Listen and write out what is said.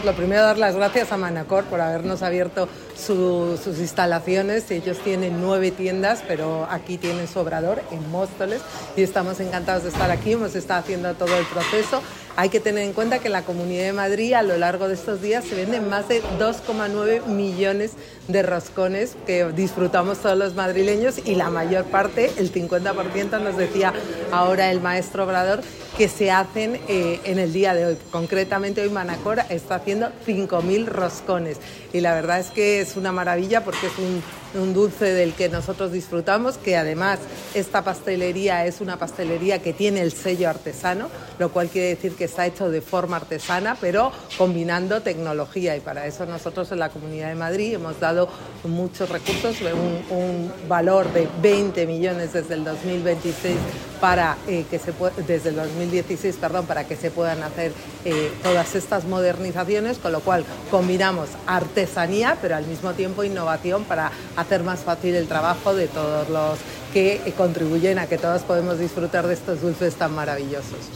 Lo primero, dar las gracias a Manacor por habernos abierto sus instalaciones. Ellos tienen 9 tiendas, pero aquí tienen su obrador en Móstoles y estamos encantados de estar aquí. Hemos estado haciendo todo el proceso. Hay que tener en cuenta que en la Comunidad de Madrid a lo largo de estos días se venden más de 2,9 millones de roscones que disfrutamos todos los madrileños y la mayor parte, el 50%, nos decía ahora el maestro obrador, que se hacen en el día de hoy. Concretamente hoy Manacor está haciendo 5.000 roscones y la verdad es que es una maravilla porque es un dulce del que nosotros disfrutamos, que además esta pastelería es una pastelería que tiene el sello artesano, lo cual quiere decir que está hecho de forma artesana, pero combinando tecnología, y para eso nosotros en la Comunidad de Madrid hemos dado muchos recursos, un valor de 20 millones desde el 2026 desde el 2016, para que se puedan hacer todas estas modernizaciones, con lo cual combinamos artesanía, pero al mismo tiempo innovación para hacer más fácil el trabajo de todos los que contribuyen a que todos podemos disfrutar de estos dulces tan maravillosos.